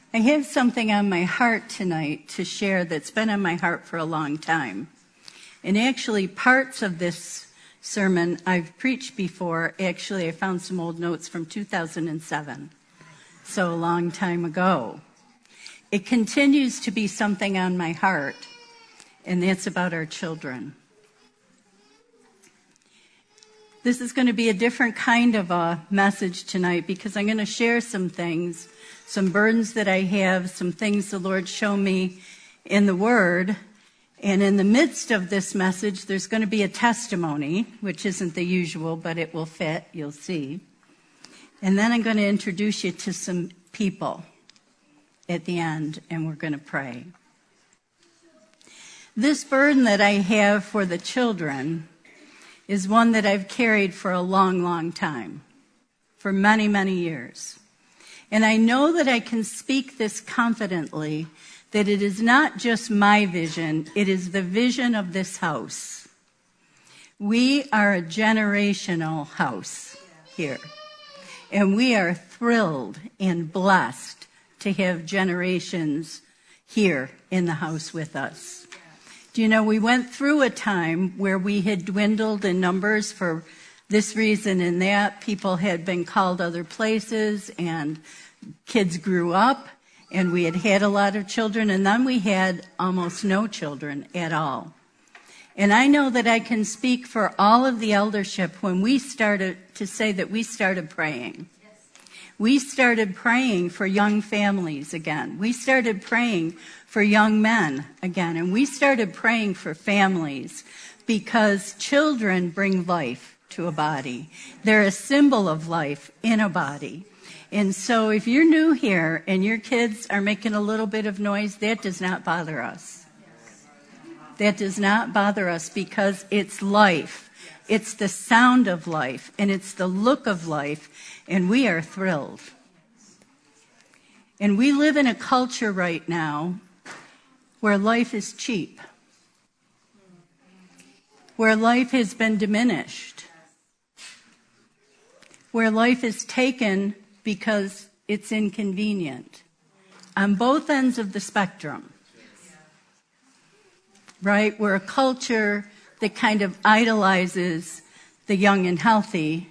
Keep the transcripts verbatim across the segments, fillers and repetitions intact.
I have something on my heart tonight to share that's been on my heart for a long time. And actually, parts of this sermon I've preached before. Actually, I found some old notes from two thousand seven, so a long time ago. It continues to be something on my heart, and that's about our children. This is going to be a different kind of a message tonight because I'm going to share some things, some burdens that I have, some things the Lord showed me in the Word. And in the midst of this message, there's going to be a testimony, which isn't the usual, but it will fit, you'll see. And then I'm going to introduce you to some people at the end, and we're going to pray. This burden that I have for the children is one that I've carried for a long, long time, for many, many years. And I know that I can speak this confidently, that it is not just my vision, it is the vision of this house. We are a generational house here, and we are thrilled and blessed to have generations here in the house with us. Do you know, we went through a time where we had dwindled in numbers for this reason and that. People had been called other places, and kids grew up, and we had had a lot of children, and then we had almost no children at all. And I know that I can speak for all of the eldership when we started to say that we started praying. We started praying for young families again. We started praying for young men again. And we started praying for families because children bring life to a body. They're a symbol of life in a body. And so if you're new here and your kids are making a little bit of noise, that does not bother us. That does not bother us because it's life. It's the sound of life, and it's the look of life, and we are thrilled. And we live in a culture right now where life is cheap, where life has been diminished, where life is taken because it's inconvenient, on both ends of the spectrum. Right? We're a culture that kind of idolizes the young and healthy,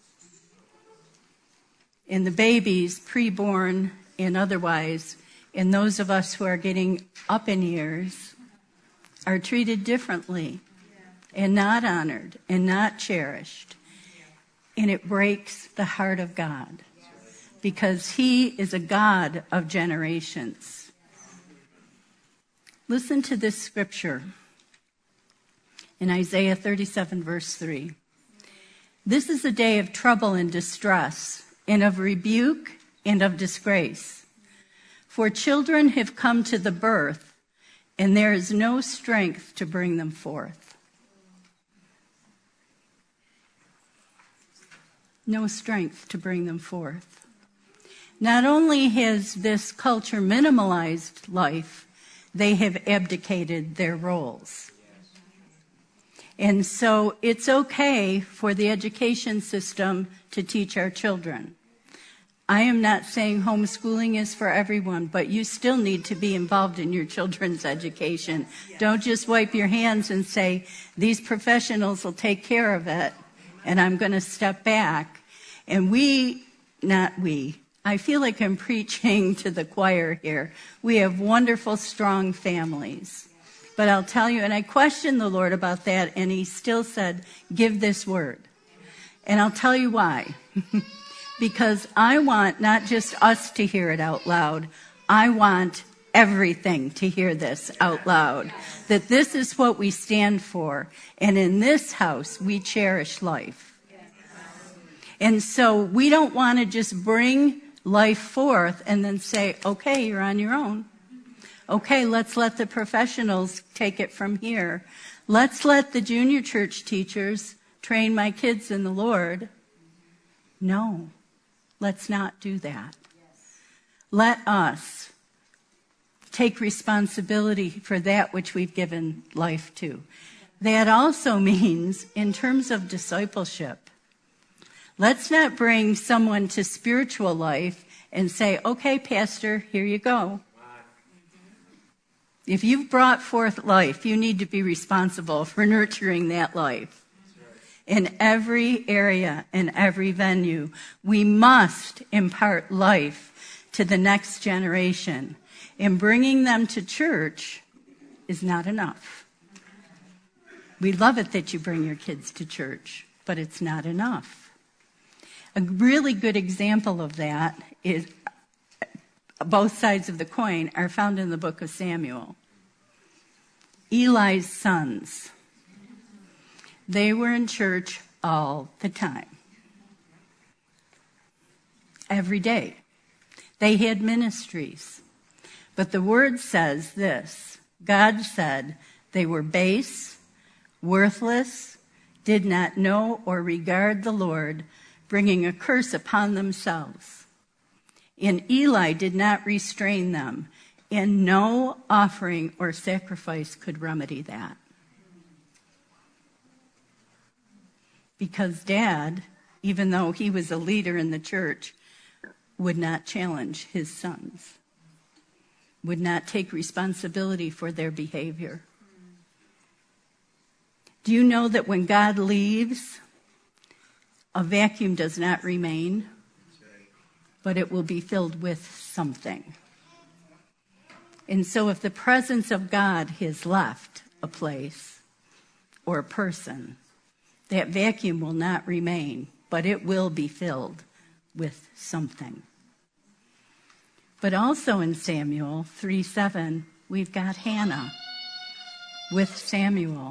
and the babies, preborn and otherwise, and those of us who are getting up in years are treated differently and not honored and not cherished. And it breaks the heart of God because He is a God of generations. Listen to this scripture in Isaiah thirty-seven, verse three. This is a day of trouble and distress, and of rebuke and of disgrace. For children have come to the birth, and there is no strength to bring them forth. No strength to bring them forth. Not only has this culture minimalized life, they have abdicated their roles. And so it's okay for the education system to teach our children. I am not saying homeschooling is for everyone, but you still need to be involved in your children's education. Don't just wipe your hands and say, these professionals will take care of it, and I'm going to step back. And we, not we, I feel like I'm preaching to the choir here. We have wonderful, strong families. But I'll tell you, and I questioned the Lord about that, and He still said, give this word. And I'll tell you why. Because I want not just us to hear it out loud, I want everything to hear this out loud. That this is what we stand for. And in this house, we cherish life. And so we don't want to just bring life forth and then say, okay, you're on your own. Okay, let's let the professionals take it from here. Let's let the junior church teachers train my kids in the Lord. No, let's not do that. Let us take responsibility for that which we've given life to. That also means, in terms of discipleship, let's not bring someone to spiritual life and say, okay, Pastor, here you go. If you've brought forth life, you need to be responsible for nurturing that life. In every area, in every venue, we must impart life to the next generation. And bringing them to church is not enough. We love it that you bring your kids to church, but it's not enough. A really good example of that is both sides of the coin are found in the book of Samuel. Eli's sons, they were in church all the time. Every day. They had ministries. But the word says this, God said they were base, worthless, did not know or regard the Lord, bringing a curse upon themselves. And Eli did not restrain them, and no offering or sacrifice could remedy that. Because Dad, even though he was a leader in the church, would not challenge his sons, would not take responsibility for their behavior. Do you know that when God leaves, a vacuum does not remain, but it will be filled with something? And so if the presence of God has left a place or a person, that vacuum will not remain, but it will be filled with something. But also in Samuel three seven, we've got Hannah with Samuel.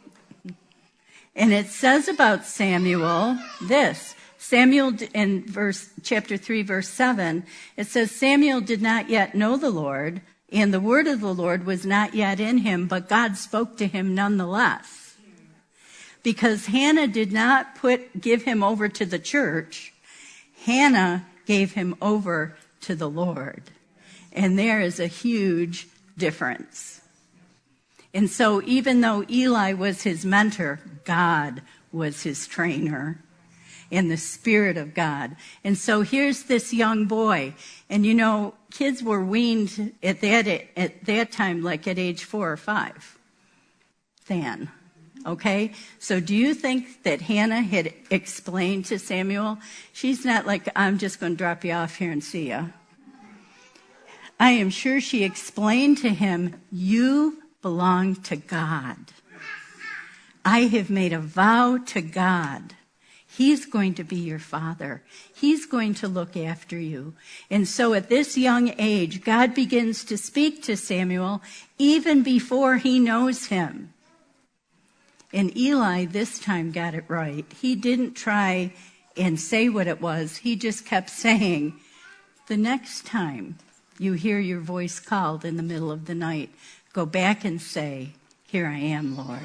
And it says about Samuel this. Samuel in verse chapter three, verse seven, it says, Samuel did not yet know the Lord, and the word of the Lord was not yet in him, but God spoke to him nonetheless. Because Hannah did not put give him over to the church, Hannah gave him over to the Lord. And there is a huge difference. And so even though Eli was his mentor, God was his trainer in the Spirit of God. And so here's this young boy. And you know, kids were weaned at that, at that time like at age four or five. Then. Okay? So do you think that Hannah had explained to Samuel? She's not like, I'm just going to drop you off here and see ya. I am sure she explained to him, you belong to God. I have made a vow to God. He's going to be your father. He's going to look after you. And so at this young age, God begins to speak to Samuel even before he knows him. And Eli this time got it right. He didn't try and say what it was. He just kept saying, the next time you hear your voice called in the middle of the night, go back and say, here I am, Lord.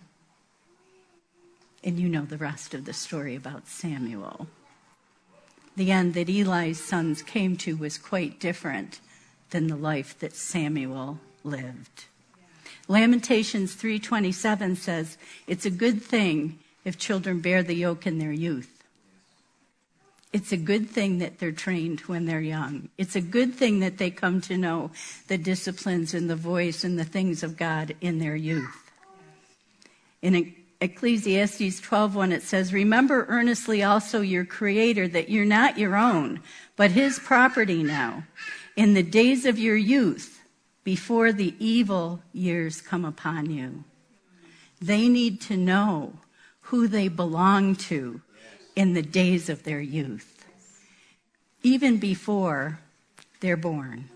And you know the rest of the story about Samuel. The end that Eli's sons came to was quite different than the life that Samuel lived. Lamentations three twenty-seven says, it's a good thing if children bear the yoke in their youth. It's a good thing that they're trained when they're young. It's a good thing that they come to know the disciplines and the voice and the things of God in their youth. In Ecclesiastes twelve one, it says, remember earnestly also your Creator, that you're not your own, but His property now, in the days of your youth, before the evil years come upon you. They need to know who they belong to in the days of their youth, even before they're born.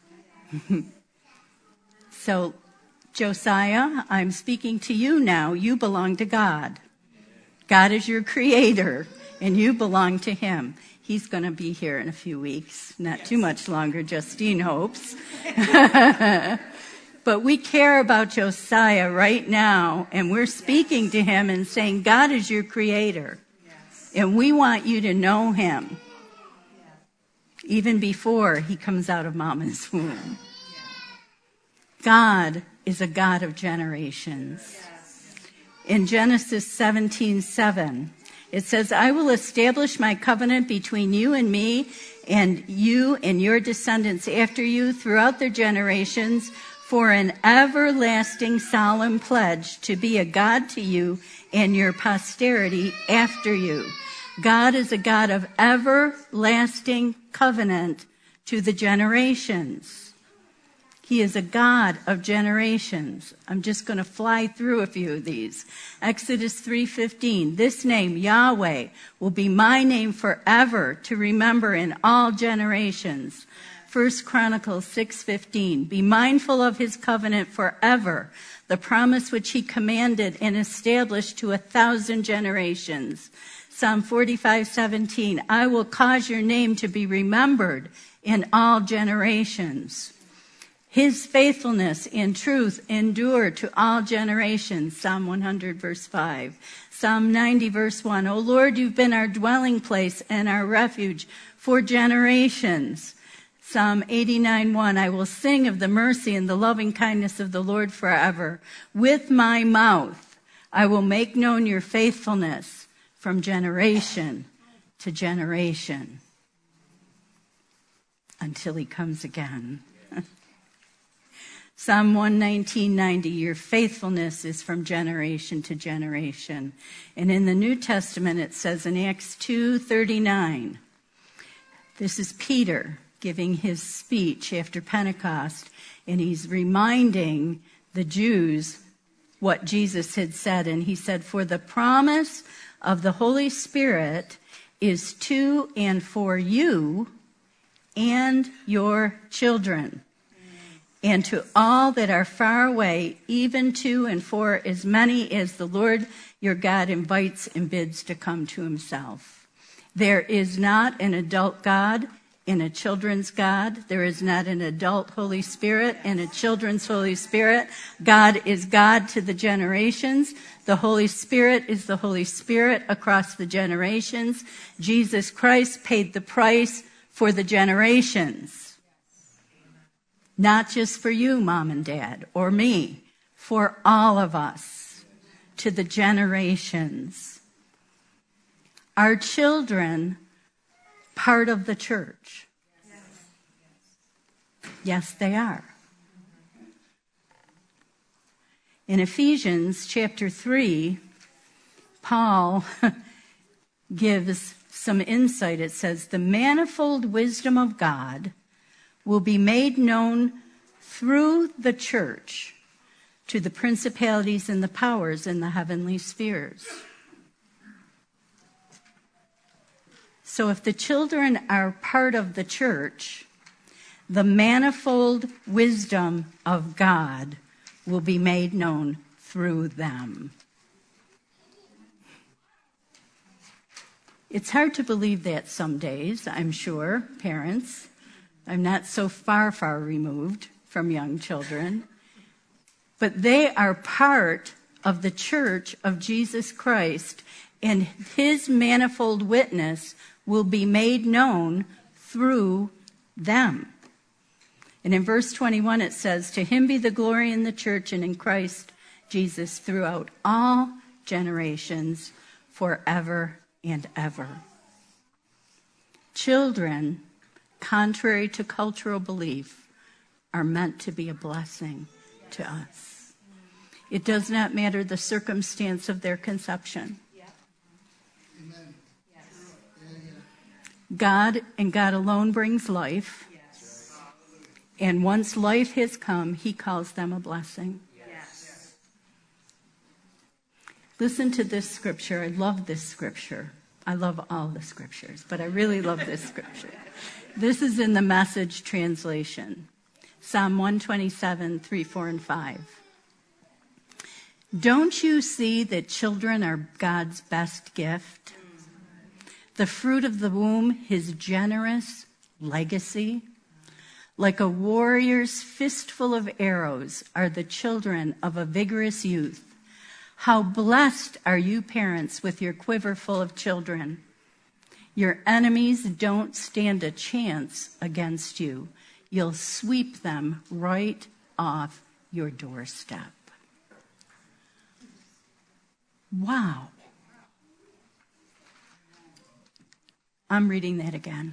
So, Josiah, I'm speaking to you now. You belong to God. God is your creator, and you belong to Him. He's going to be here in a few weeks, not yes. too much longer, Justine hopes. But we care about Josiah right now, and we're speaking yes. to him and saying, God is your creator, yes. and we want you to know Him, yes. even before he comes out of mama's womb. Yes. God is a God of generations. Yes. In Genesis seventeen seven, It says, I will establish my covenant between you and me and you and your descendants after you throughout their generations for an everlasting solemn pledge to be a God to you and your posterity after you. God is a God of everlasting covenant to the generations. He is a God of generations. I'm just going to fly through a few of these. Exodus three fifteen. This name, Yahweh, will be my name forever to remember in all generations. First Chronicles six fifteen. Be mindful of his covenant forever, the promise which he commanded and established to a thousand generations. Psalm forty-five seventeen. I will cause your name to be remembered in all generations. His faithfulness and truth endure to all generations. Psalm one hundred, verse five. Psalm ninety, verse one. O Lord, you've been our dwelling place and our refuge for generations. Psalm eighty-nine, one. I will sing of the mercy and the loving kindness of the Lord forever. With my mouth, I will make known your faithfulness from generation to generation until he comes again. Psalm one nineteen, ninety, your faithfulness is from generation to generation. And in the New Testament, it says in Acts two thirty-nine, this is Peter giving his speech after Pentecost, and he's reminding the Jews what Jesus had said. And he said, for the promise of the Holy Spirit is to and for you and your children, and to all that are far away, even to and for as many as the Lord your God invites and bids to come to himself. There is not an adult God and a children's God. There is not an adult Holy Spirit and a children's Holy Spirit. God is God to the generations. The Holy Spirit is the Holy Spirit across the generations. Jesus Christ paid the price for the generations. Not just for you, Mom and Dad, or me, for all of us, to the generations. Our children, part of the church. Yes, they are. In Ephesians chapter three, Paul gives some insight. It says, the manifold wisdom of God will be made known through the church to the principalities and the powers in the heavenly spheres. So if the children are part of the church, the manifold wisdom of God will be made known through them. It's hard to believe that some days, I'm sure, parents. I'm not so far, far removed from young children. But they are part of the church of Jesus Christ, and his manifold witness will be made known through them. And in verse twenty-one it says, to him be the glory in the church and in Christ Jesus throughout all generations, forever and ever. Children, contrary to cultural belief, are meant to be a blessing to us. It does not matter the circumstance of their conception. God and God alone brings life. And once life has come, he calls them a blessing. Listen to this scripture. I love this scripture. I love all the scriptures, but I really love this scripture. This is in the Message translation. Psalm one twenty-seven, three, four, and five. Don't you see that children are God's best gift? The fruit of the womb, his generous legacy. Like a warrior's fistful of arrows are the children of a vigorous youth. How blessed are you parents with your quiver full of children. Your enemies don't stand a chance against you. You'll sweep them right off your doorstep. Wow. I'm reading that again.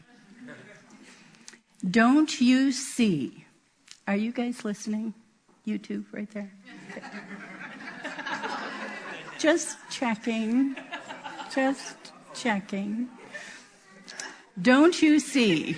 Don't you see? Are you guys listening? YouTube right there. Just checking. Just checking. Don't you see?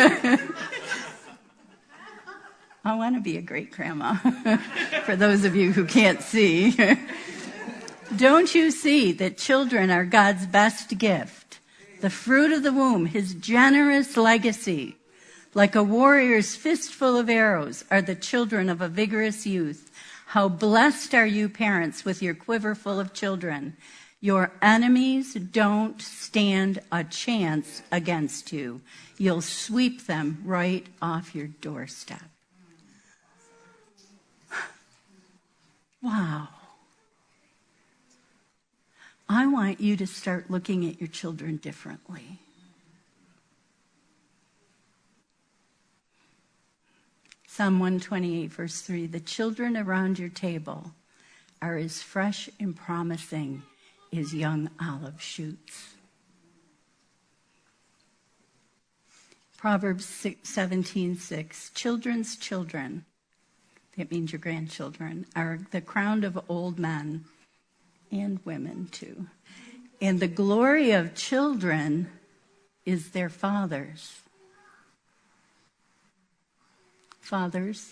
I want to be a great grandma, for those of you who can't see. Don't you see that children are God's best gift, the fruit of the womb, his generous legacy? Like a warrior's fistful of arrows are the children of a vigorous youth. How blessed are you, parents, with your quiver full of children. Your enemies don't stand a chance against you. You'll sweep them right off your doorstep. Wow. I want you to start looking at your children differently. Psalm one twenty-eight, verse three, the children around your table are as fresh and promising as young olive shoots. Proverbs seventeen six, children's children, that means your grandchildren, are the crown of old men and women too. And the glory of children is their fathers. Fathers.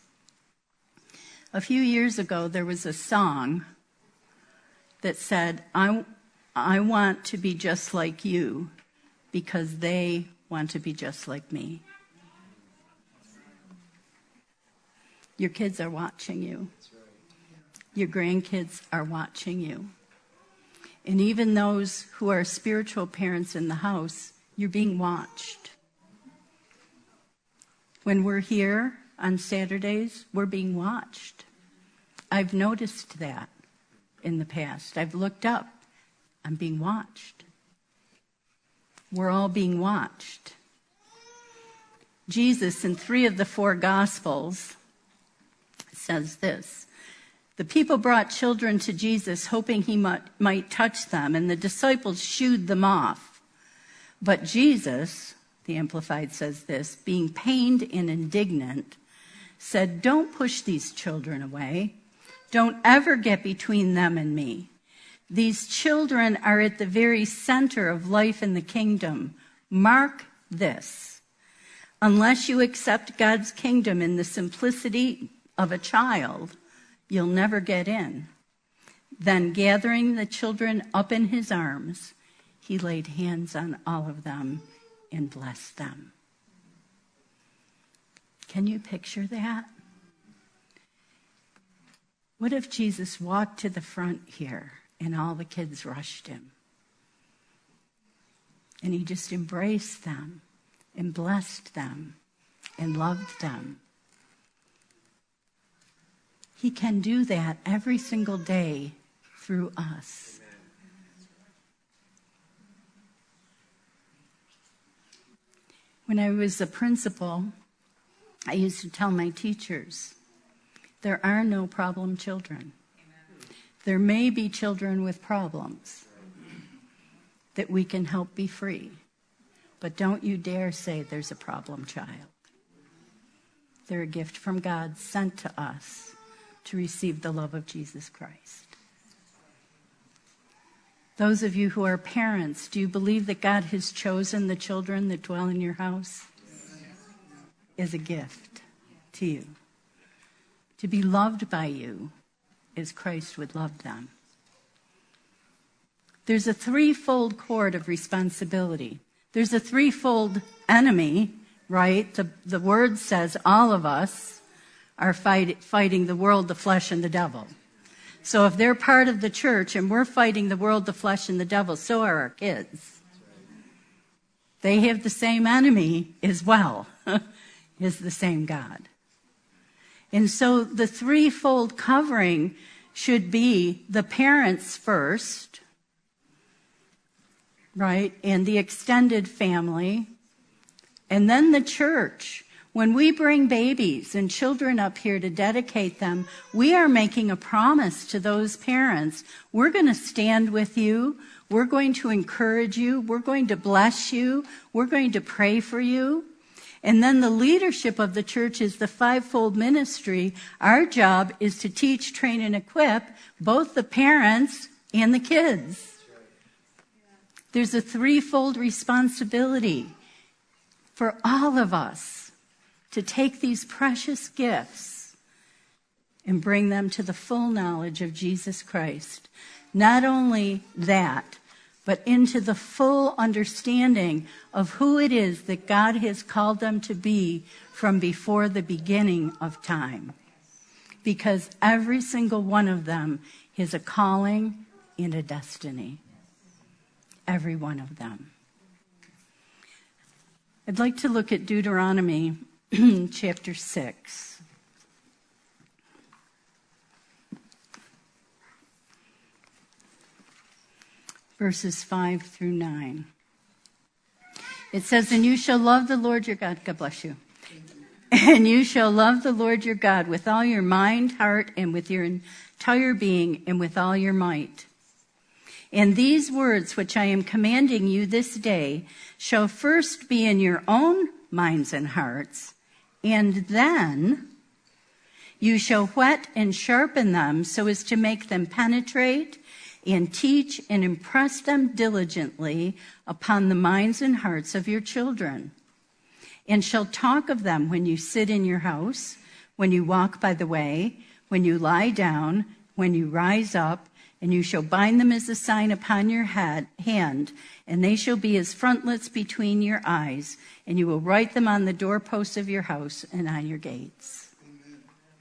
A few years ago, there was a song that said, I, I want to be just like you because they want to be just like me. Your kids are watching you. Your grandkids are watching you. And even those who are spiritual parents in the house, you're being watched. When we're here on Saturdays, we're being watched. I've noticed that in the past. I've looked up. I'm being watched. We're all being watched. Jesus, in three of the four Gospels, says this. The people brought children to Jesus, hoping he might, might touch them, and the disciples shooed them off. But Jesus, the Amplified says this, being pained and indignant, said, don't push these children away. Don't ever get between them and me. These children are at the very center of life in the kingdom. Mark this. Unless you accept God's kingdom in the simplicity of a child, you'll never get in. Then, gathering the children up in his arms, he laid hands on all of them and blessed them. Can you picture that? What if Jesus walked to the front here and all the kids rushed him? And he just embraced them and blessed them and loved them. He can do that every single day through us. When I was a principal, I used to tell my teachers, there are no problem children. There may be children with problems that we can help be free, but don't you dare say there's a problem child. They're a gift from God sent to us to receive the love of Jesus Christ. Those of you who are parents, do you believe that God has chosen the children that dwell in your house as a gift to you? To be loved by you as Christ would love them. There's a threefold cord of responsibility. There's a threefold enemy, right? The, the word says all of us are fight, fighting the world, the flesh, and the devil. So if they're part of the church and we're fighting the world, the flesh, and the devil, so are our kids. They have the same enemy as well, is the same God. And so the threefold covering should be the parents first, right? And the extended family, and then the church. When we bring babies and children up here to dedicate them, we are making a promise to those parents. We're going to stand with you. We're going to encourage you. We're going to bless you. We're going to pray for you. And then the leadership of the church is the fivefold ministry. Our job is to teach, train, and equip both the parents and the kids. There's a threefold responsibility for all of us to take these precious gifts and bring them to the full knowledge of Jesus Christ. Not only that, but into the full understanding of who it is that God has called them to be from before the beginning of time. Because every single one of them has a calling and a destiny. Every one of them. I'd like to look at Deuteronomy chapter six. Verses five through nine. It says, and you shall love the Lord your God. God bless you. And you shall love the Lord your God with all your mind, heart, and with your entire being, and with all your might. And these words which I am commanding you this day shall first be in your own minds and hearts, and then you shall whet and sharpen them so as to make them penetrate and teach and impress them diligently upon the minds and hearts of your children. And shall talk of them when you sit in your house, when you walk by the way, when you lie down, when you rise up, and you shall bind them as a sign upon your head, hand, and they shall be as frontlets between your eyes, and you will write them on the doorposts of your house and on your gates. Amen.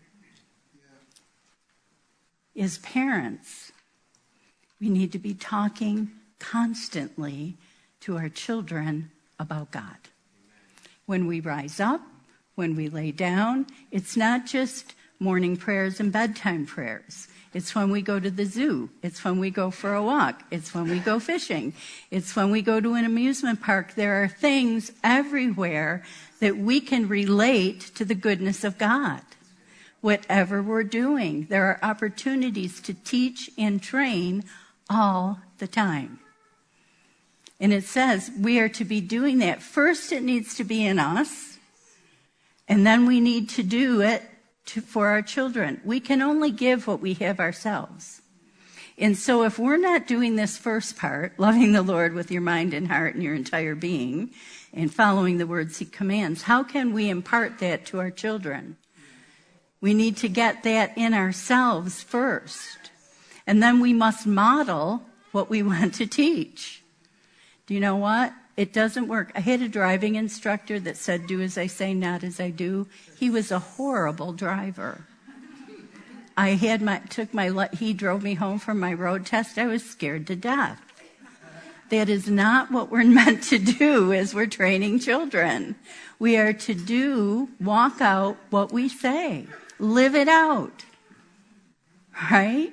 Yeah. As parents, we need to be talking constantly to our children about God. Amen. When we rise up, when we lay down, it's not just morning prayers and bedtime prayers. It's when we go to the zoo. It's when we go for a walk. It's when we go fishing. It's when we go to an amusement park. There are things everywhere that we can relate to the goodness of God. Whatever we're doing, there are opportunities to teach and train all the time. And it says we are to be doing that. First, it needs to be in us, and then we need to do it To, for our children. We can only give what we have ourselves. And so if we're not doing this first part, loving the Lord with your mind and heart and your entire being, and following the words he commands, how can we impart that to our children? We need to get that in ourselves first. And then we must model what we want to teach. Do you know what? It doesn't work. I had a driving instructor that said, do as I say, not as I do. He was a horrible driver. I had my, took my, he drove me home from my road test. I was scared to death. That is not what we're meant to do as we're training children. We are to do, walk out what we say. Live it out. Right?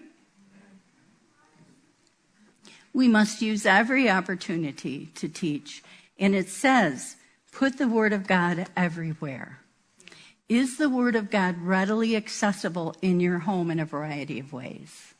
We must use every opportunity to teach. And it says, put the Word of God everywhere. Is the Word of God readily accessible in your home in a variety of ways?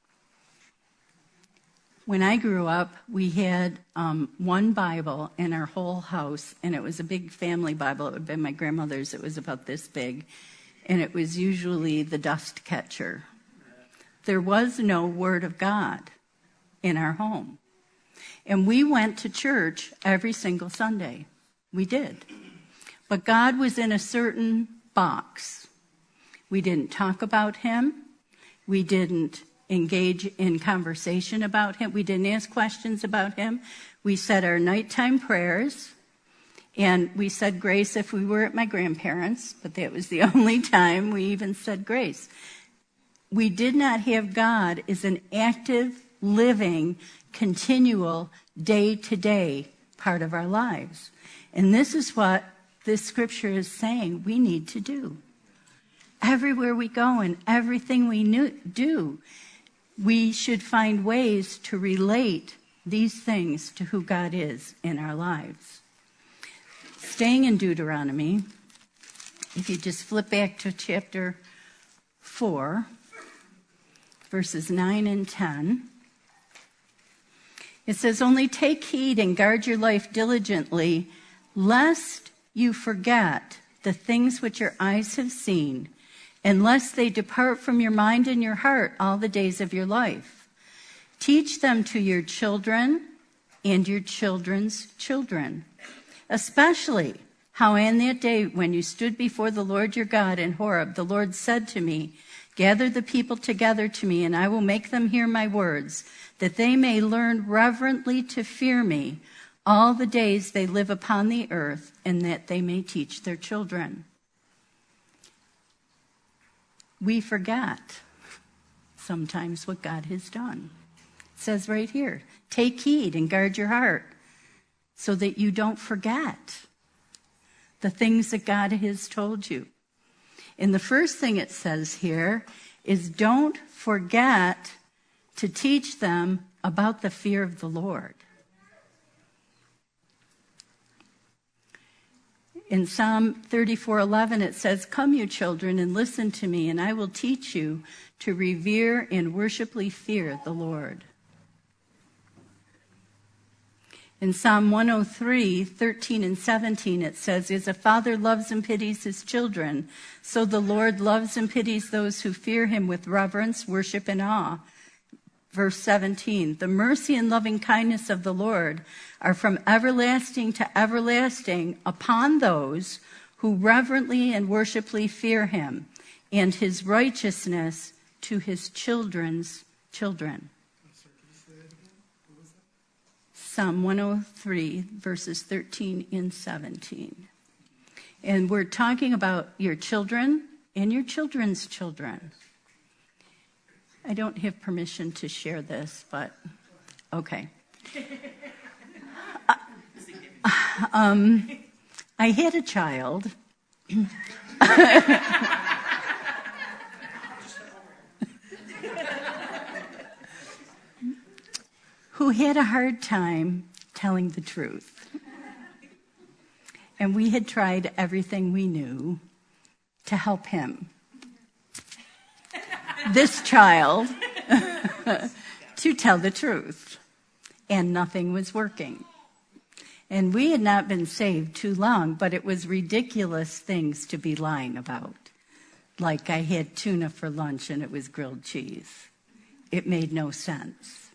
When I grew up, we had um, one Bible in our whole house, and it was a big family Bible. It would have been my grandmother's. It was about this big, and it was usually the dust catcher. There was no Word of God in our home. And we went to church every single Sunday. We did. But God was in a certain box. We didn't talk about him. We didn't engage in conversation about him. We didn't ask questions about him. We said our nighttime prayers, and we said grace if we were at my grandparents', but that was the only time we even said grace. We did not have God as an active, living, continual, day-to-day part of our lives. And this is what this scripture is saying we need to do. Everywhere we go and everything we do, we should find ways to relate these things to who God is in our lives. Staying in Deuteronomy, If you just flip back to chapter four, verses nine and ten, it says, "Only take heed and guard your life diligently, lest you forget the things which your eyes have seen, and lest they depart from your mind and your heart all the days of your life. Teach them to your children and your children's children, especially how in that day when you stood before the Lord your God in Horeb, the Lord said to me, 'Gather the people together to me, and I will make them hear my words, that they may learn reverently to fear me all the days they live upon the earth, and that they may teach their children.'" We forget sometimes what God has done. It says right here, take heed and guard your heart so that you don't forget the things that God has told you. And the first thing it says here is don't forget to teach them about the fear of the Lord. In Psalm thirty-four eleven, it says, "Come, you children, and listen to me, and I will teach you to revere and worshipfully fear the Lord." In Psalm one oh three, thirteen and seventeen, it says, "As a father loves and pities his children, so the Lord loves and pities those who fear him with reverence, worship, and awe." Verse seventeen, "The mercy and loving kindness of the Lord are from everlasting to everlasting upon those who reverently and worshipfully fear him, and his righteousness to his children's children." Psalm one oh three, verses thirteen and seventeen. And we're talking about your children and your children's children. I don't have permission to share this, but okay. um, I had a child. who had a hard time telling the truth. And we had tried everything we knew to help him. This child to tell the truth, and nothing was working. And we had not been saved too long, but it was ridiculous things to be lying about. Like I had tuna for lunch and it was grilled cheese. It made no sense.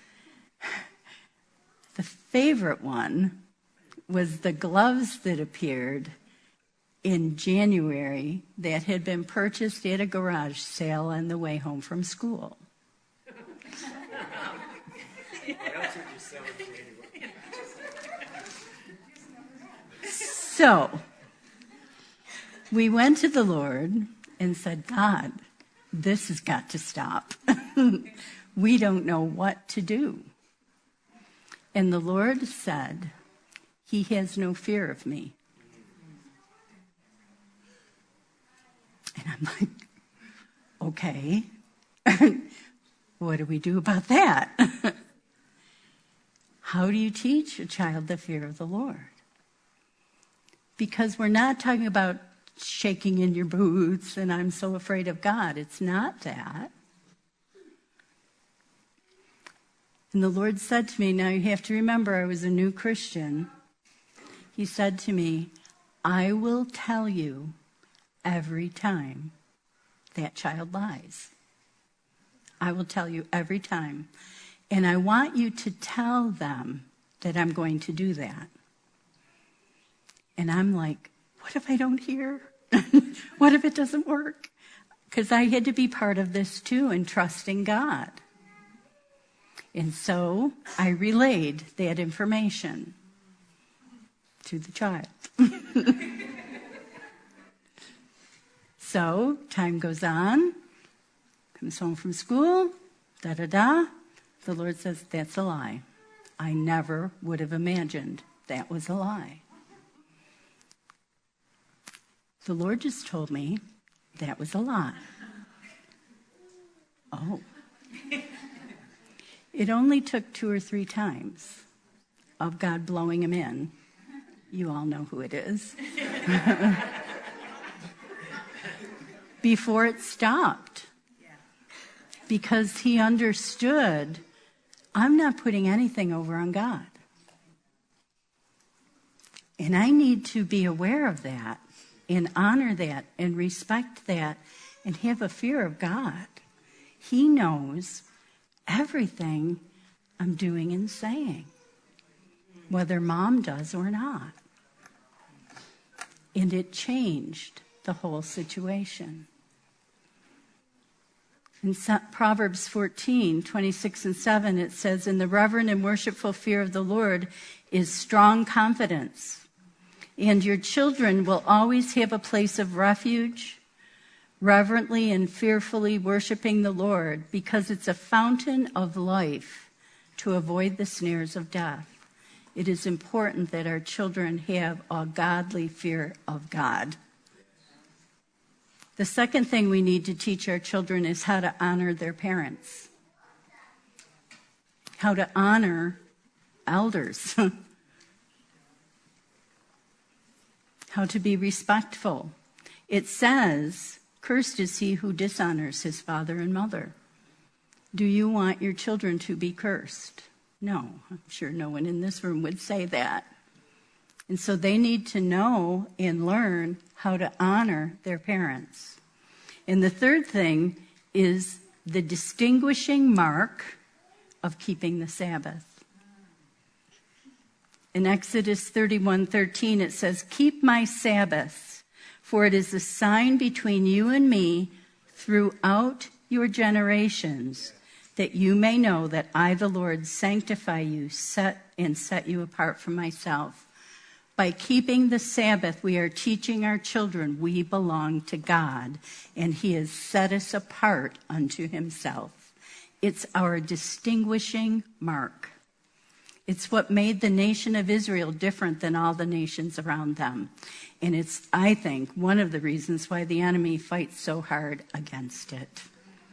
The favorite one was the gloves that appeared in January that had been purchased at a garage sale on the way home from school. So, we went to the Lord and said, "God, this has got to stop. We don't know what to do." And the Lord said, "He has no fear of me." And I'm like, okay, what do we do about that? How do you teach a child the fear of the Lord? Because we're not talking about shaking in your boots and I'm so afraid of God. It's not that. And the Lord said to me, now you have to remember I was a new Christian. He said to me, "I will tell you every time that child lies. I will tell you every time. And I want you to tell them that I'm going to do that." And I'm like, what if I don't hear? What if it doesn't work? Because I had to be part of this too and trusting God. And so I relayed that information to the child. So time goes on, comes home from school, da-da-da. The Lord says, "That's a lie. I never would have imagined that was a lie. The Lord just told me that was a lie." Oh. It only took two or three times of God blowing him in. You all know who it is. before it stopped. Because he understood, I'm not putting anything over on God. And I need to be aware of that and honor that and respect that and have a fear of God. He knows everything I'm doing and saying, whether Mom does or not. And it changed the whole situation. In Proverbs fourteen, twenty-six and seven, it says, "In the reverent and worshipful fear of the Lord is strong confidence, and your children will always have a place of refuge, reverently and fearfully worshiping the Lord, because it's a fountain of life to avoid the snares of death." It is important that our children have a godly fear of God. The second thing we need to teach our children is how to honor their parents, how to honor elders, how to be respectful. It says, "Cursed is he who dishonors his father and mother." Do you want your children to be cursed? No, I'm sure no one in this room would say that. And so they need to know and learn how to honor their parents. And the third thing is the distinguishing mark of keeping the Sabbath. In Exodus thirty-one thirteen, it says, "Keep my Sabbaths, for it is a sign between you and me throughout your generations, that you may know that I, the Lord, sanctify you, set and set you apart from myself." By keeping the Sabbath, we are teaching our children we belong to God, and he has set us apart unto himself. It's our distinguishing mark. It's what made the nation of Israel different than all the nations around them. And it's, I think, one of the reasons why the enemy fights so hard against it.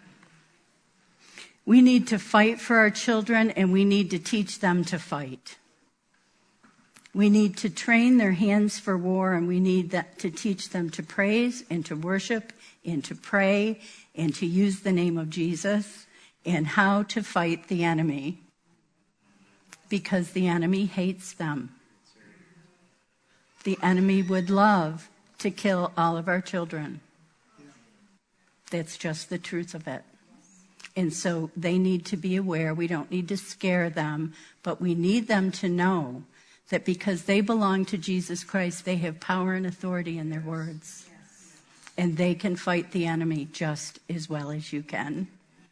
We need to fight for our children, and we need to teach them to fight. We need to train their hands for war, and we need that to teach them to praise and to worship and to pray and to use the name of Jesus and how to fight the enemy, because the enemy hates them. The enemy would love to kill all of our children. That's just the truth of it. And so they need to be aware. We don't need to scare them, but we need them to know that because they belong to Jesus Christ, they have power and authority in their words. And they can fight the enemy just as well as you can.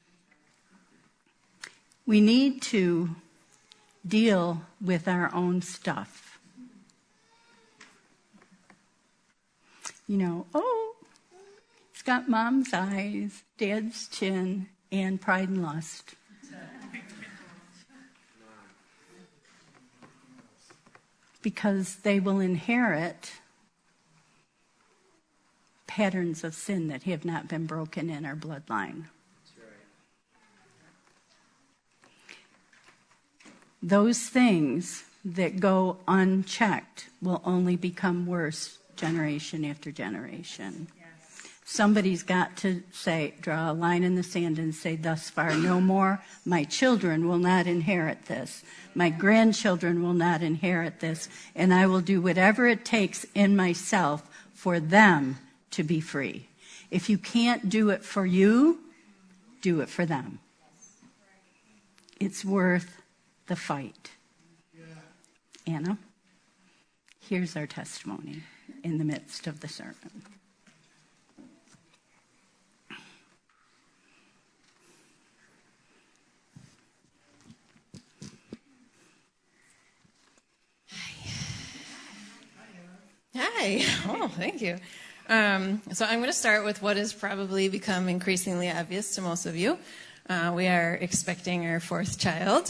We need to deal with our own stuff. You know, oh, it's got mom's eyes, dad's chin, and pride and lust. Because they will inherit patterns of sin that have not been broken in our bloodline. Those things that go unchecked will only become worse generation after generation. Somebody's got to say, draw a line in the sand and say, thus far, no more. My children will not inherit this. My grandchildren will not inherit this. And I will do whatever it takes in myself for them to be free. If you can't do it for you, do it for them. It's worth the fight. Anna, here's our testimony in the midst of the sermon. Hi. Oh, thank you. Um, so I'm going to start with what has probably become increasingly obvious to most of you. Uh, we are expecting our fourth child.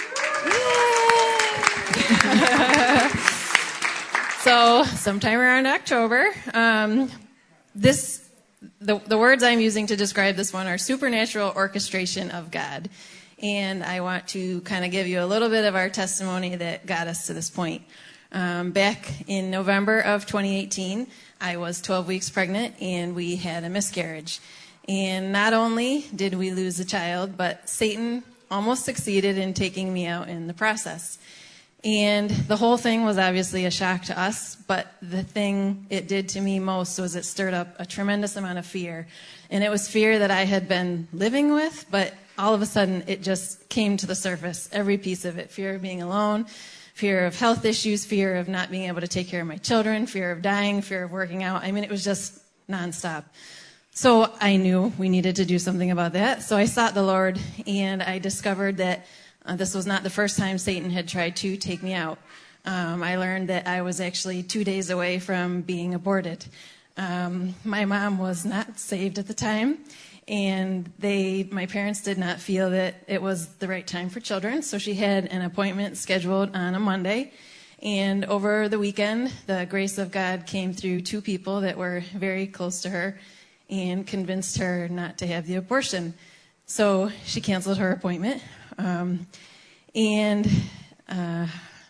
So sometime around October, um, this the, the words I'm using to describe this one are supernatural orchestration of God. And I want to kind of give you a little bit of our testimony that got us to this point. Um, back in November of twenty eighteen, I was twelve weeks pregnant, and we had a miscarriage. And not only did we lose a child, but Satan almost succeeded in taking me out in the process. And the whole thing was obviously a shock to us, but the thing it did to me most was it stirred up a tremendous amount of fear. And it was fear that I had been living with, but all of a sudden it just came to the surface, every piece of it. Fear of being alone, fear of health issues, fear of not being able to take care of my children, fear of dying, fear of working out. I mean, it was just nonstop. So I knew we needed to do something about that. So I sought the Lord, and I discovered that Uh, this was not the first time Satan had tried to take me out. Um, I learned that I was actually two days away from being aborted. Um, my mom was not saved at the time, and they, my parents did not feel that it was the right time for children, so she had an appointment scheduled on a Monday. And over the weekend, the grace of God came through two people that were very close to her and convinced her not to have the abortion. So she canceled her appointment. Um, and, uh,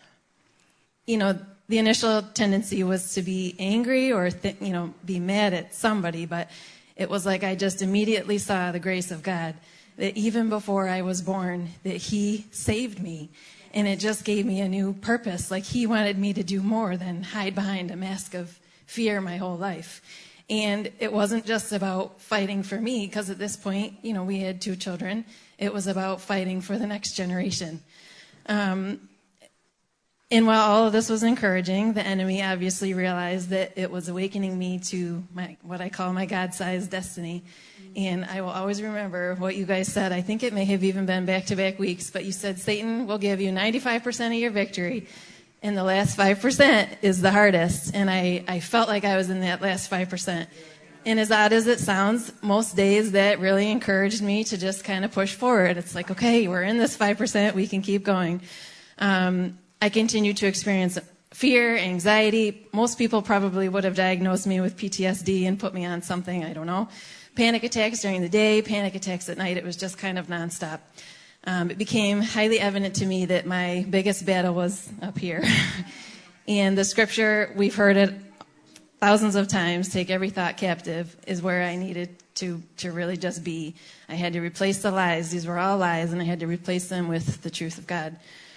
you know, the initial tendency was to be angry or, th- you know, be mad at somebody, but it was like I just immediately saw the grace of God, that even before I was born, that he saved me. And it just gave me a new purpose. Like he wanted me to do more than hide behind a mask of fear my whole life. And it wasn't just about fighting for me, because at this point, you know, we had two children. It was about fighting for the next generation. Um, and while all of this was encouraging, the enemy obviously realized that it was awakening me to my, what I call my God-sized destiny. And I will always remember what you guys said. I think it may have even been back-to-back weeks, but you said Satan will give you ninety-five percent of your victory, and the last five percent is the hardest. And I, I felt like I was in that last five percent. And as odd as it sounds, most days that really encouraged me to just kind of push forward. It's like, okay, we're in this five percent, we can keep going. Um, I continued to experience fear, anxiety. Most people probably would have diagnosed me with P T S D and put me on something, I don't know. Panic attacks during the day, panic attacks at night. It was just kind of nonstop. Um, it became highly evident to me that my biggest battle was up here. And the scripture, we've heard it thousands of times, take every thought captive, is where I needed to, to really just be. I had to replace the lies. These were all lies, and I had to replace them with the truth of God.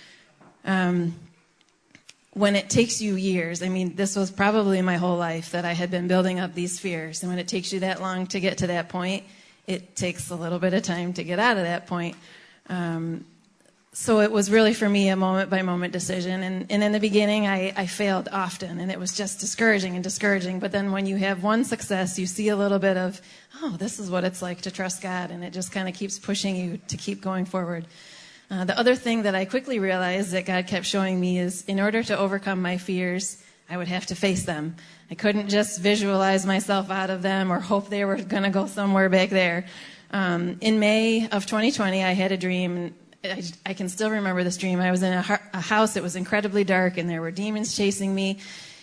Um, when it takes you years, I mean, this was probably my whole life that I had been building up these fears. And when it takes you that long to get to that point, it takes a little bit of time to get out of that point. Um, So it was really, for me, a moment-by-moment decision. And, and in the beginning, I, I failed often, and it was just discouraging and discouraging. But then when you have one success, you see a little bit of, oh, this is what it's like to trust God, and it just kind of keeps pushing you to keep going forward. Uh, the other thing that I quickly realized that God kept showing me is, in order to overcome my fears, I would have to face them. I couldn't just visualize myself out of them or hope they were going to go somewhere back there. Um, in May of twenty twenty, I had a dream. I, I can still remember this dream. I was in a, a house. It was incredibly dark, and there were demons chasing me.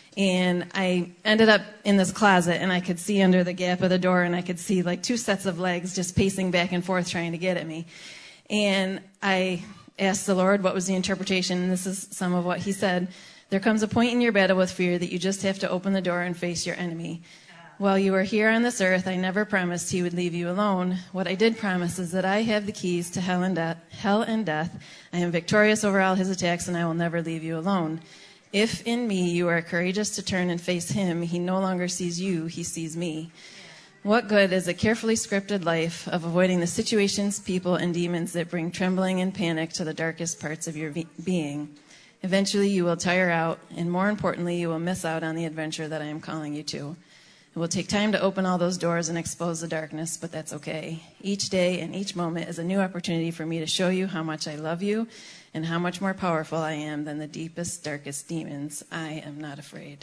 And I ended up in this closet, and I could see under the gap of the door, and I could see like two sets of legs just pacing back and forth trying to get at me. And I asked the Lord what was the interpretation, and this is some of what he said. There comes a point in your battle with fear that you just have to open the door and face your enemy. While you are here on this earth, I never promised he would leave you alone. What I did promise is that I have the keys to hell and death. Hell and death. I am victorious over all his attacks, and I will never leave you alone. If in me you are courageous to turn and face him, he no longer sees you, he sees me. What good is a carefully scripted life of avoiding the situations, people, and demons that bring trembling and panic to the darkest parts of your being? Eventually you will tire out, and more importantly, you will miss out on the adventure that I am calling you to. It will take time to open all those doors and expose the darkness, but that's okay. Each day and each moment is a new opportunity for me to show you how much I love you and how much more powerful I am than the deepest, darkest demons. I am not afraid.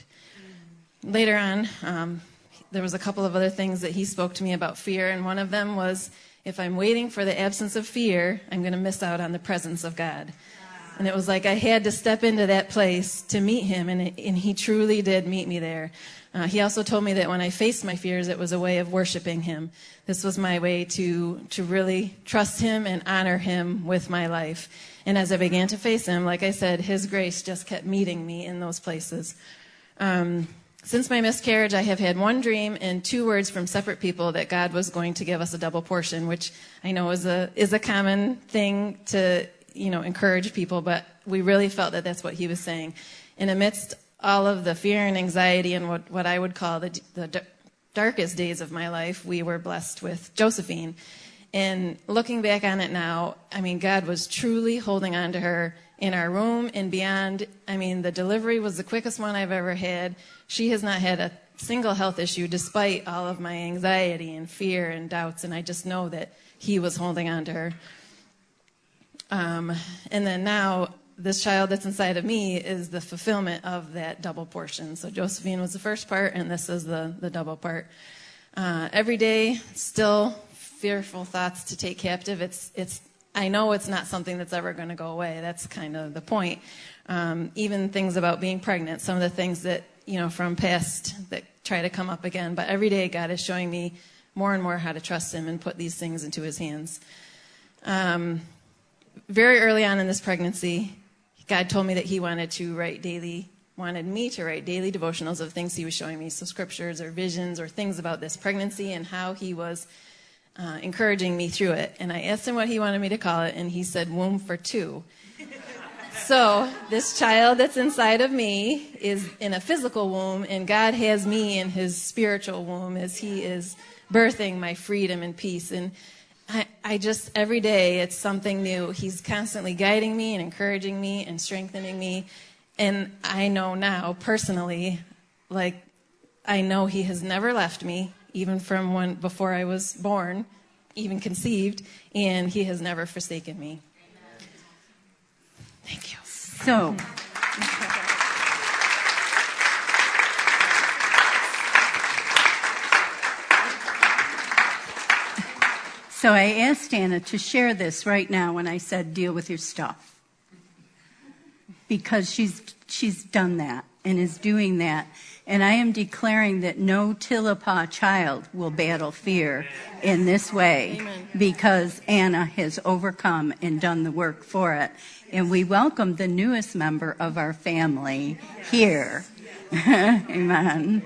Mm. Later on, um, there was a couple of other things that he spoke to me about fear, and one of them was, if I'm waiting for the absence of fear, I'm going to miss out on the presence of God. And it was like I had to step into that place to meet him, and, it, and he truly did meet me there. Uh, he also told me that when I faced my fears, it was a way of worshiping him. This was my way to, to really trust him and honor him with my life. And as I began to face him, like I said, his grace just kept meeting me in those places. Um, Since my miscarriage, I have had one dream and two words from separate people that God was going to give us a double portion, which I know is a is a common thing to, you know, encourage people, but we really felt that that's what he was saying. And amidst all of the fear and anxiety and what, what I would call the, the darkest days of my life, we were blessed with Josephine. And looking back on it now, I mean, God was truly holding on to her in our room and beyond. I mean, the delivery was the quickest one I've ever had. She has not had a single health issue despite all of my anxiety and fear and doubts, and I just know that he was holding on to her. Um, and then now, this child that's inside of me is the fulfillment of that double portion. So Josephine was the first part, and this is the, the double part. Uh, every day, still fearful thoughts to take captive. It's it's. I know it's not something that's ever going to go away. That's kind of the point. Um, even things about being pregnant, some of the things that, you know, from past that try to come up again. But every day God is showing me more and more how to trust him and put these things into his hands. Um, very early on in this pregnancy, God told me that he wanted to write daily, wanted me to write daily devotionals of things he was showing me. So scriptures or visions or things about this pregnancy and how he was Uh, encouraging me through it. And I asked him what he wanted me to call it, and he said, Womb for Two. So this child that's inside of me is in a physical womb, and God has me in his spiritual womb as he is birthing my freedom and peace. And I, I just, every day, it's something new. He's constantly guiding me and encouraging me and strengthening me. And I know now, personally, like, I know he has never left me, even from when before I was born, even conceived, and he has never forsaken me. Thank you. So, so I asked Anna to share this right now when I said deal with your stuff, because she's she's done that and is doing that. And I am declaring that no Tillapa child will battle fear in this way. Amen. Because Anna has overcome and done the work for it. And we welcome the newest member of our family here. Amen.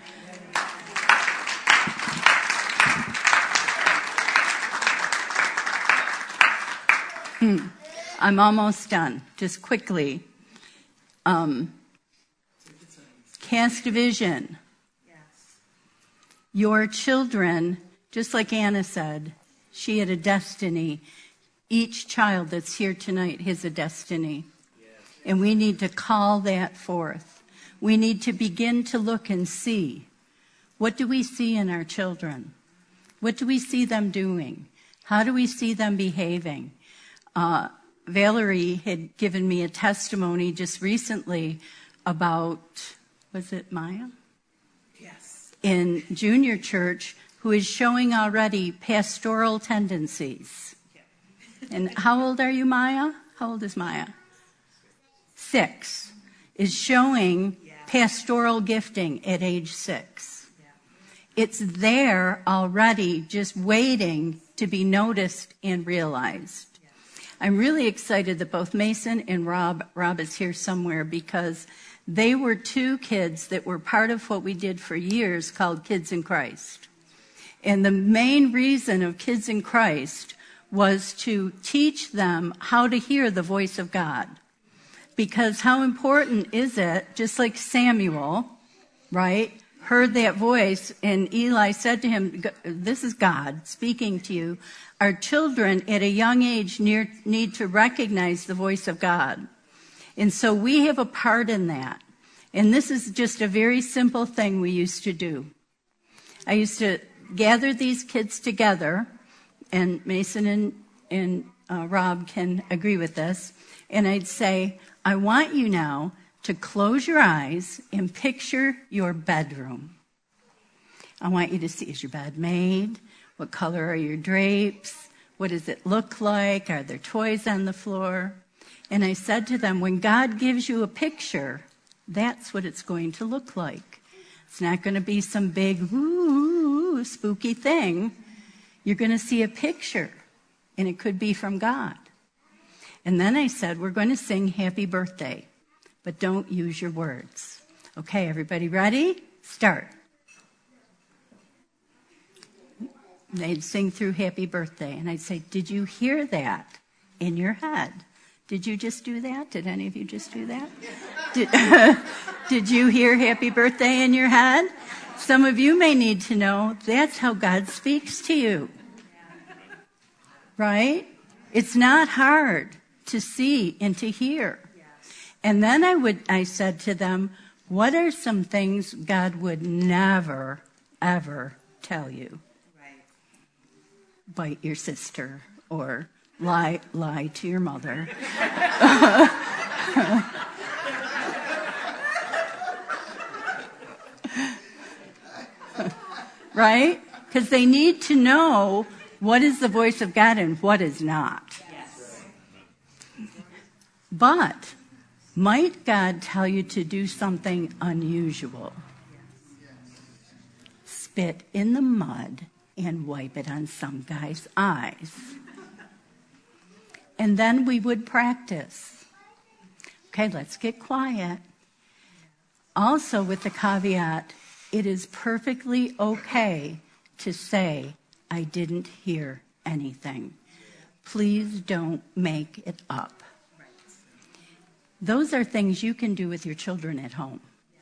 Hmm. I'm almost done. Just quickly. Um, Cast a vision. Yes. Your children, just like Anna said, she had a destiny. Each child that's here tonight has a destiny. Yes. And we need to call that forth. We need to begin to look and see. What do we see in our children? What do we see them doing? How do we see them behaving? Uh, Valerie had given me a testimony just recently about... Was it Maya? Yes. In junior church, who is showing already pastoral tendencies. Yeah. And how old are you, Maya? How old is Maya? Six. Is showing yeah. pastoral gifting at age six. Yeah. It's there already, just waiting to be noticed and realized. Yeah. I'm really excited that both Mason and Rob, Rob is here somewhere, because they were two kids that were part of what we did for years called Kids in Christ. And the main reason of Kids in Christ was to teach them how to hear the voice of God. Because how important is it, just like Samuel, right, heard that voice, and Eli said to him, this is God speaking to you. Our children at a young age need to recognize the voice of God. And so we have a part in that. And this is just a very simple thing we used to do. I used to gather these kids together, and Mason and, and uh, Rob can agree with this, and I'd say, I want you now to close your eyes and picture your bedroom. I want you to see, is your bed made? What color are your drapes? What does it look like? Are there toys on the floor? And I said to them, when God gives you a picture, that's what it's going to look like. It's not going to be some big, ooh, spooky thing. You're going to see a picture, and it could be from God. And then I said, we're going to sing Happy Birthday, but don't use your words. Okay, everybody ready? Start. They'd sing through Happy Birthday, and I'd say, did you hear that in your head? Did you just do that? Did any of you just do that? Did, did you hear Happy Birthday in your head? Some of you may need to know that's how God speaks to you. Right? It's not hard to see and to hear. And then I would, I said to them, what are some things God would never, ever tell you? Bite your sister or lie, lie to your mother. Right? Because they need to know what is the voice of God and what is not. Yes. But might God tell you to do something unusual? Spit in the mud and wipe it on some guy's eyes. And then we would practice. Okay, let's get quiet. Also with the caveat, it is perfectly okay to say, I didn't hear anything. Please don't make it up. Those are things you can do with your children at home.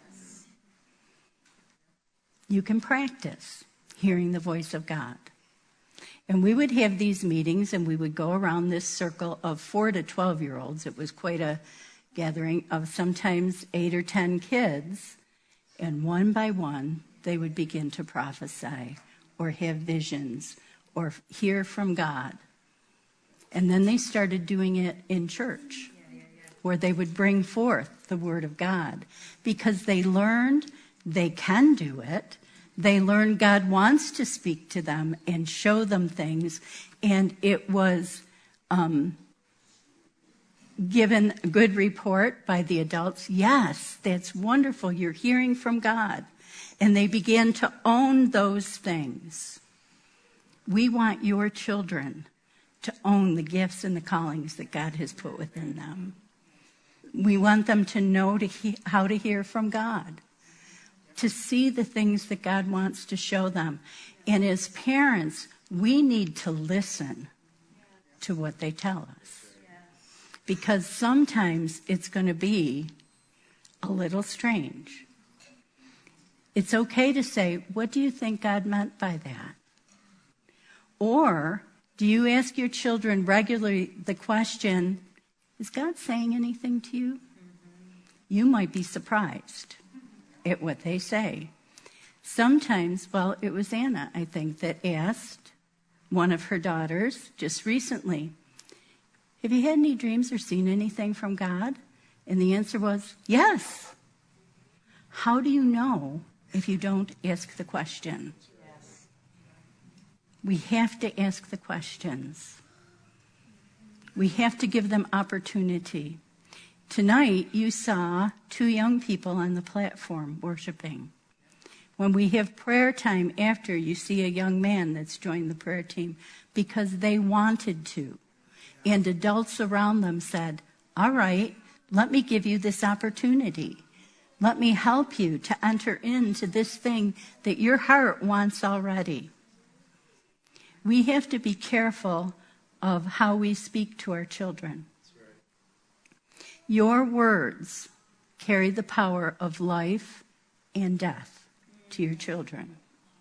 You can practice hearing the voice of God. And we would have these meetings, and we would go around this circle of four to twelve-year-olds. It was quite a gathering of sometimes eight or ten kids. And one by one, they would begin to prophesy or have visions or hear from God. And then they started doing it in church, where they would bring forth the Word of God, because they learned they can do it. They learned God wants to speak to them and show them things. And it was um, given a good report by the adults. Yes, that's wonderful. You're hearing from God. And they began to own those things. We want your children to own the gifts and the callings that God has put within them. We want them to know to he- how to hear from God, to see the things that God wants to show them. And as parents, we need to listen to what they tell us. Because sometimes it's going to be a little strange. It's okay to say, what do you think God meant by that? Or do you ask your children regularly the question, is God saying anything to you? You might be surprised at what they say. Sometimes, well, it was Anna, I think, that asked one of her daughters just recently, have you had any dreams or seen anything from God? And the answer was, yes. How do you know if you don't ask the question? Yes. We have to ask the questions. We have to give them opportunity. Tonight, you saw two young people on the platform worshiping. When we have prayer time after, you see a young man that's joined the prayer team because they wanted to. And adults around them said, all right, let me give you this opportunity. Let me help you to enter into this thing that your heart wants already. We have to be careful of how we speak to our children. Your words carry the power of life and death to your children.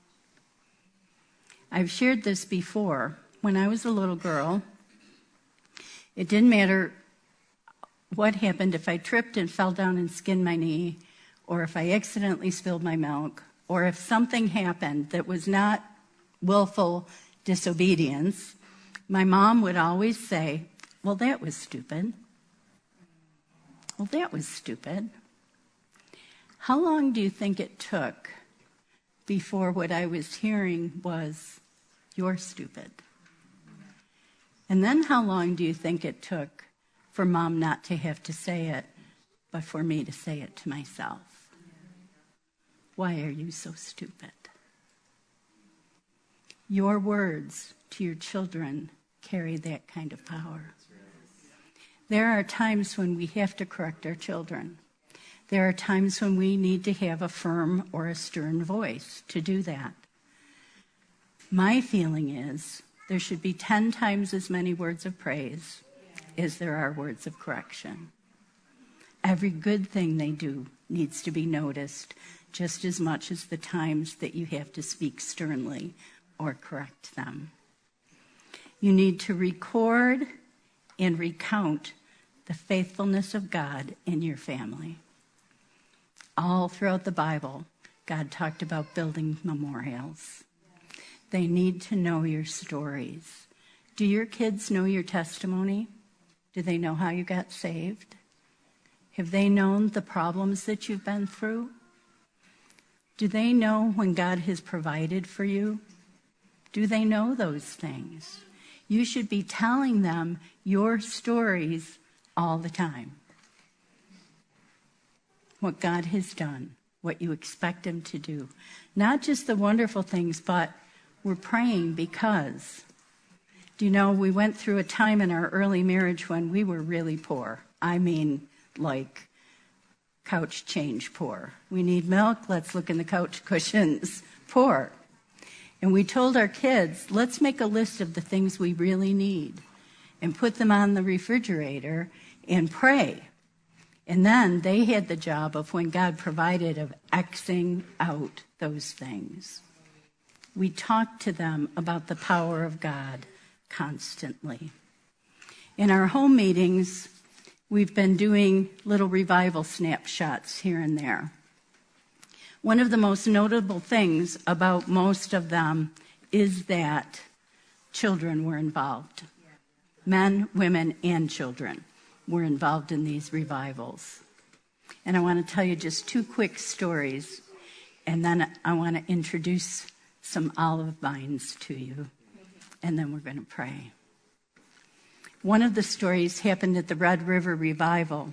I've shared this before. When I was a little girl, it didn't matter what happened if I tripped and fell down and skinned my knee, or if I accidentally spilled my milk, or if something happened that was not willful disobedience. My mom would always say, well, that was stupid. Well, that was stupid. How long do you think it took before what I was hearing was, you're stupid? And then how long do you think it took for Mom not to have to say it, but for me to say it to myself? Why are you so stupid? Your words to your children carry that kind of power. There are times when we have to correct our children. There are times when we need to have a firm or a stern voice to do that. My feeling is there should be ten times as many words of praise as there are words of correction. Every good thing they do needs to be noticed just as much as the times that you have to speak sternly or correct them. You need to record and recount the faithfulness of God in your family. All throughout the Bible, God talked about building memorials. They need to know your stories. Do your kids know your testimony? Do they know how you got saved? Have they known the problems that you've been through? Do they know when God has provided for you? Do they know those things? You should be telling them your stories all the time. What God has done, what you expect Him to do. Not just the wonderful things, but we're praying because, do you know, we went through a time in our early marriage when we were really poor. I mean, like couch change poor. We need milk, let's look in the couch cushions poor. And we told our kids, let's make a list of the things we really need and put them on the refrigerator and pray. And then they had the job of, when God provided, of Xing out those things. We talked to them about the power of God constantly. In our home meetings, we've been doing little revival snapshots here and there. One of the most notable things about most of them is that children were involved. Men, women, and children were involved in these revivals. And I want to tell you just two quick stories, and then I want to introduce some olive vines to you, and then we're going to pray. One of the stories happened at the Red River Revival.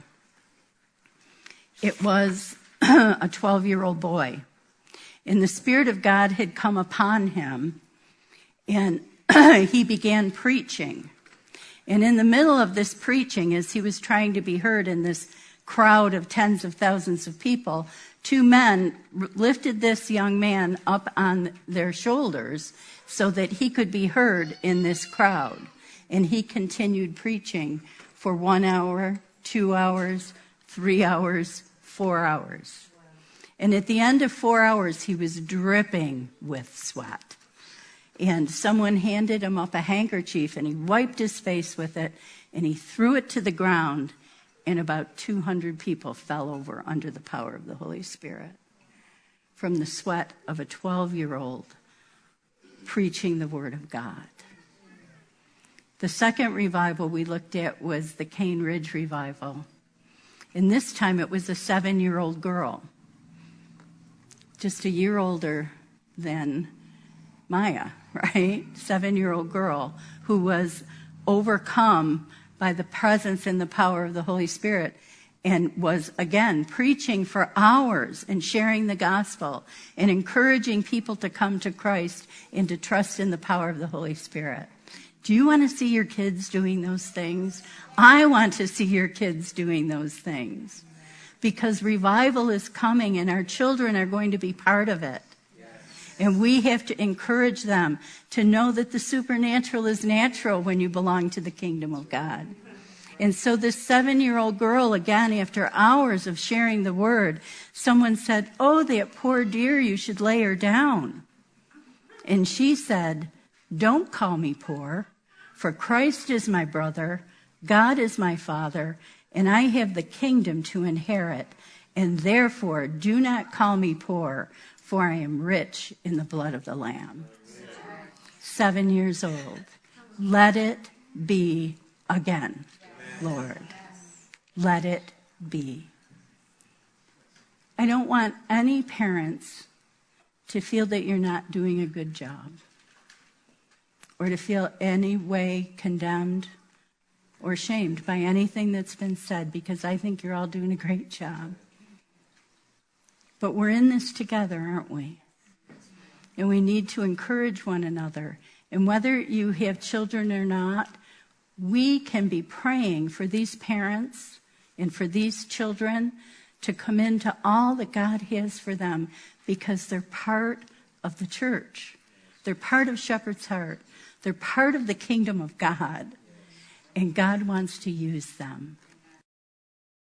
It was a twelve-year-old boy, and the Spirit of God had come upon him, and he began preaching. And in the middle of this preaching, as he was trying to be heard in this crowd of tens of thousands of people, two men lifted this young man up on their shoulders so that he could be heard in this crowd. And he continued preaching for one hour, two hours, three hours, four hours. And at the end of four hours, he was dripping with sweat. And someone handed him up a handkerchief, and he wiped his face with it, and he threw it to the ground, and about two hundred people fell over under the power of the Holy Spirit from the sweat of a twelve-year-old preaching the Word of God. The second revival we looked at was the Cane Ridge Revival. And this time it was a seven-year-old girl, just a year older than Maya, right? Seven-year-old girl who was overcome by the presence and the power of the Holy Spirit and was, again, preaching for hours and sharing the gospel and encouraging people to come to Christ and to trust in the power of the Holy Spirit. Do you want to see your kids doing those things? I want to see your kids doing those things because revival is coming and our children are going to be part of it. And we have to encourage them to know that the supernatural is natural when you belong to the kingdom of God. And so this seven-year-old girl, again, after hours of sharing the word, someone said, "Oh, that poor dear, you should lay her down." And she said, "Don't call me poor, for Christ is my brother, God is my father, and I have the kingdom to inherit. And therefore, do not call me poor, for I am rich in the blood of the Lamb." Seven years old. Let it be again, Lord. Let it be. I don't want any parents to feel that you're not doing a good job or to feel any way condemned or shamed by anything that's been said, because I think you're all doing a great job. But we're in this together, aren't we? And we need to encourage one another. And whether you have children or not, we can be praying for these parents and for these children to come into all that God has for them because they're part of the church. They're part of Shepherd's Heart. They're part of the kingdom of God. And God wants to use them.